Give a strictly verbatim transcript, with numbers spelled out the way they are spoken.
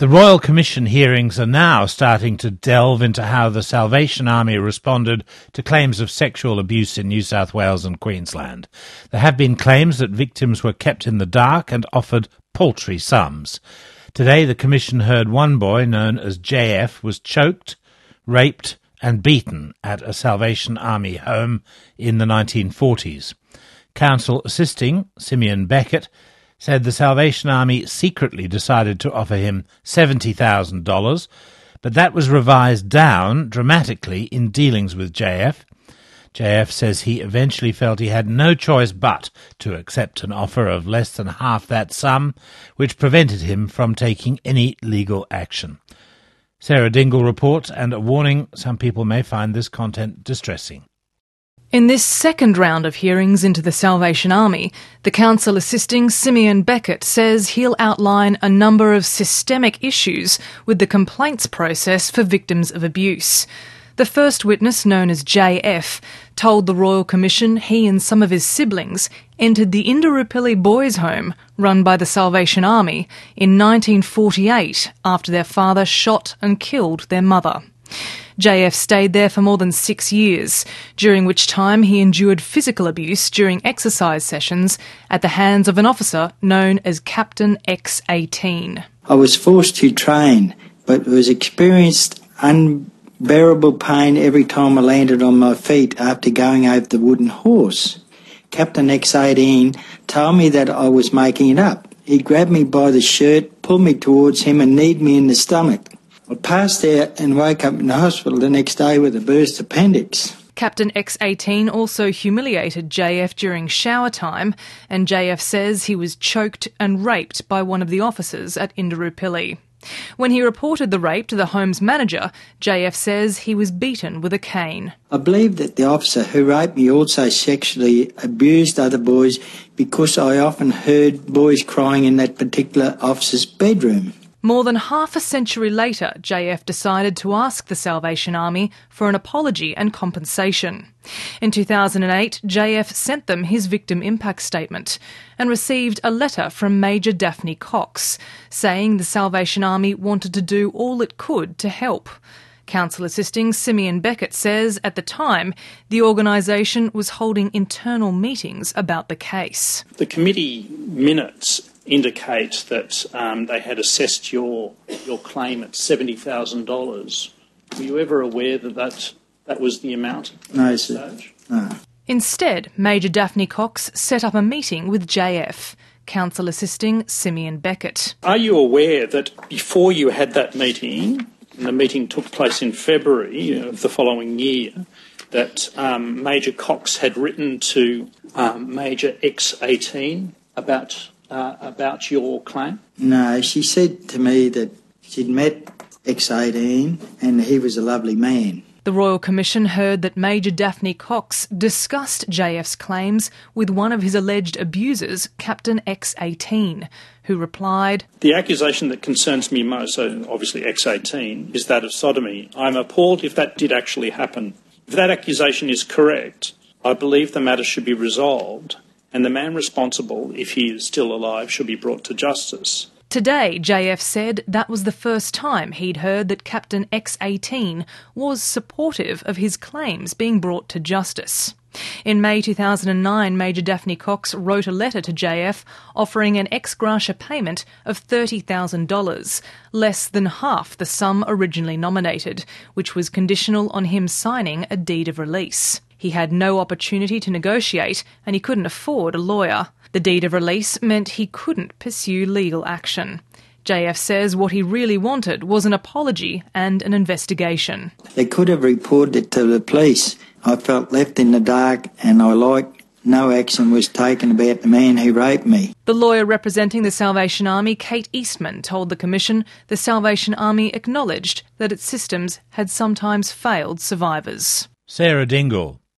The Royal Commission hearings are now starting to delve into how the Salvation Army responded to claims of sexual abuse in New South Wales and Queensland. There have been claims that victims were kept in the dark and offered paltry sums. Today, the Commission heard one boy, known as J F, was choked, raped and beaten at a Salvation Army home in the nineteen forties. Counsel assisting, Simeon Beckett, said the Salvation Army secretly decided to offer him seventy thousand dollars, but that was revised down dramatically in dealings with J F. J F says he eventually felt he had no choice but to accept an offer of less than half that sum, which prevented him from taking any legal action. Sarah Dingle reports, and a warning, some people may find this content distressing. In this second round of hearings into the Salvation Army, the counsel assisting Simeon Beckett says he'll outline a number of systemic issues with the complaints process for victims of abuse. The first witness, known as J F, told the Royal Commission he and some of his siblings entered the Indooroopilly Boys' Home, run by the Salvation Army, in nineteen forty-eight after their father shot and killed their mother. J F stayed there for more than six years, during which time he endured physical abuse during exercise sessions at the hands of an officer known as Captain X eighteen. I was forced to train, but was experienced unbearable pain every time I landed on my feet after going over the wooden horse. Captain X eighteen told me that I was making it up. He grabbed me by the shirt, pulled me towards him and kneed me in the stomach. I passed out and woke up in the hospital the next day with a burst appendix. Captain X eighteen also humiliated J F during shower time, and J F says he was choked and raped by one of the officers at Indooroopilly. When he reported the rape to the home's manager, J F says he was beaten with a cane. I believe that the officer who raped me also sexually abused other boys because I often heard boys crying in that particular officer's bedroom. More than half a century later, J F decided to ask the Salvation Army for an apology and compensation. In two thousand eight, J F sent them his victim impact statement and received a letter from Major Daphne Cox saying the Salvation Army wanted to do all it could to help. Counsel assisting Simeon Beckett says at the time the organisation was holding internal meetings about the case. The committee minutes indicate that um, they had assessed your your claim at seventy thousand dollars. Were you ever aware that, that that was the amount? No, sir. No. Instead, Major Daphne Cox set up a meeting with J F, counsel assisting Simeon Beckett. Are you aware that before you had that meeting, and the meeting took place in February of the following year, that um, Major Cox had written to um, Major X eighteen about Uh, about your claim? No, she said to me that she'd met X eighteen and he was a lovely man. The Royal Commission heard that Major Daphne Cox discussed J F's claims with one of his alleged abusers, Captain X eighteen, who replied, "The accusation that concerns me most, so obviously X eighteen, is that of sodomy. I'm appalled if that did actually happen. If that accusation is correct, I believe the matter should be resolved, and the man responsible, if he is still alive, should be brought to justice." Today, J F said that was the first time he'd heard that Captain X eighteen was supportive of his claims being brought to justice. In May two thousand nine, Major Daphne Cox wrote a letter to J F offering an ex gratia payment of thirty thousand dollars, less than half the sum originally nominated, which was conditional on him signing a deed of release. He had no opportunity to negotiate and he couldn't afford a lawyer. The deed of release meant he couldn't pursue legal action. J F says what he really wanted was an apology and an investigation. They could have reported it to the police. I felt left in the dark and I liked no action was taken about the man who raped me. The lawyer representing the Salvation Army, Kate Eastman, told the Commission the Salvation Army acknowledged that its systems had sometimes failed survivors. Sarah Dingle.